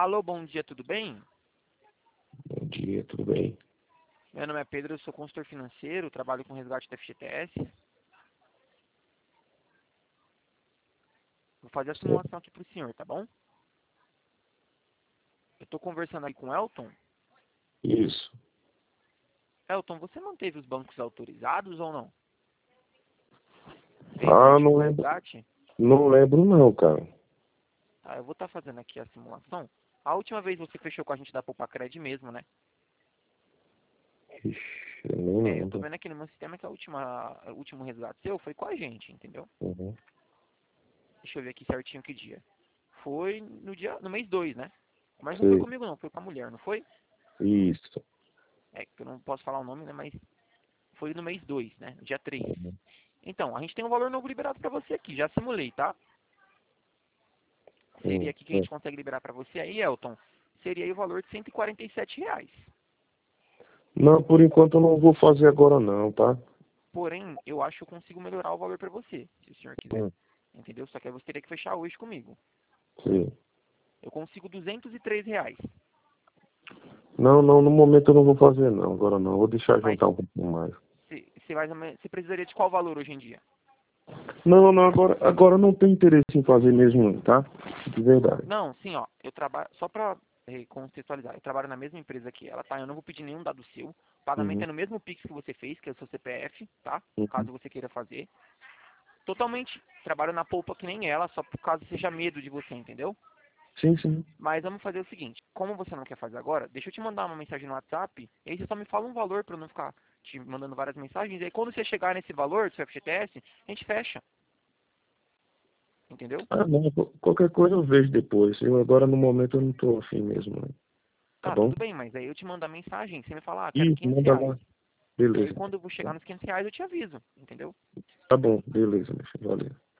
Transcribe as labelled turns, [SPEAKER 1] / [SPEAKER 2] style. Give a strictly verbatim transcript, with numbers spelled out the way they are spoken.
[SPEAKER 1] Alô, bom dia, tudo bem?
[SPEAKER 2] Bom dia, tudo bem?
[SPEAKER 1] Meu nome é Pedro, eu sou consultor financeiro, trabalho com resgate da F G T S. Vou fazer a
[SPEAKER 2] Certo.
[SPEAKER 1] simulação aqui para o senhor, tá bom? Eu estou conversando aqui com o Elton.
[SPEAKER 2] Isso.
[SPEAKER 1] Elton, você manteve os bancos autorizados ou não? Fez o
[SPEAKER 2] Ah, não
[SPEAKER 1] último
[SPEAKER 2] lembro.
[SPEAKER 1] resgate?
[SPEAKER 2] Não lembro não, cara.
[SPEAKER 1] Tá, eu vou estar fazendo aqui a simulação. A última vez você fechou com a gente da Poupa-Cred mesmo, né?
[SPEAKER 2] Ixi, eu nem
[SPEAKER 1] É, eu tô
[SPEAKER 2] lembro.
[SPEAKER 1] vendo aqui no meu sistema que a última, o último resgate seu foi com a gente, entendeu?
[SPEAKER 2] Uhum.
[SPEAKER 1] Deixa eu ver aqui certinho que dia. Foi no dia, no mês dois, né? Mas não foi
[SPEAKER 2] Sei.
[SPEAKER 1] comigo não, foi com a mulher, não foi?
[SPEAKER 2] Isso.
[SPEAKER 1] É, que eu não posso falar o nome, né? Mas foi no mês dois, né? No dia três.
[SPEAKER 2] Uhum.
[SPEAKER 1] Então, a gente tem um valor novo liberado pra você aqui, já simulei, tá? Seria
[SPEAKER 2] Hum,
[SPEAKER 1] aqui que a
[SPEAKER 2] hum.
[SPEAKER 1] gente consegue liberar pra você aí, Elton. Seria aí o valor de cento e quarenta e sete reais.
[SPEAKER 2] Não, por enquanto eu não vou fazer agora não, tá?
[SPEAKER 1] Porém, eu acho que eu consigo melhorar o valor pra você, se o senhor quiser.
[SPEAKER 2] Hum,
[SPEAKER 1] Entendeu? Só que aí você teria que fechar hoje comigo.
[SPEAKER 2] sei.
[SPEAKER 1] Eu consigo duzentos e três reais.
[SPEAKER 2] Não, não, no momento eu não vou fazer não, agora não. Vou deixar
[SPEAKER 1] Mas
[SPEAKER 2] juntar um pouquinho mais.
[SPEAKER 1] você você mais ou menos- você precisaria de qual valor hoje em dia?
[SPEAKER 2] Não, não, agora, agora não tem interesse em fazer mesmo, tá? De verdade.
[SPEAKER 1] Não, sim, ó. Eu trabalho. Só pra eh, contextualizar, eu trabalho na mesma empresa que ela, tá? Eu não vou pedir nenhum dado seu. O pagamento
[SPEAKER 2] Uhum.
[SPEAKER 1] é no mesmo Pix que você fez, que é o seu C P F, tá?
[SPEAKER 2] Uhum.
[SPEAKER 1] Caso você queira fazer. Totalmente trabalho na polpa que nem ela, só por caso seja medo de você, entendeu?
[SPEAKER 2] Sim, sim.
[SPEAKER 1] Mas vamos fazer o seguinte, como você não quer fazer agora, deixa eu te mandar uma mensagem no WhatsApp, e aí você só me fala um valor pra eu não ficar te mandando várias mensagens, e aí quando você chegar nesse valor do seu F G T S, a gente fecha, entendeu?
[SPEAKER 2] Ah, não, qual- qualquer coisa eu vejo depois. Eu agora no momento eu não tô afim mesmo, né? Tá
[SPEAKER 1] Tá,
[SPEAKER 2] bom?
[SPEAKER 1] tudo bem, mas aí eu te mando a mensagem, você me fala, ah, quero
[SPEAKER 2] Isso,
[SPEAKER 1] quinhentos
[SPEAKER 2] manda
[SPEAKER 1] reais.
[SPEAKER 2] lá.
[SPEAKER 1] E aí
[SPEAKER 2] Beleza.
[SPEAKER 1] quando eu vou chegar nos quinhentos reais eu te aviso, entendeu?
[SPEAKER 2] Tá bom, beleza, meu filho. Valeu.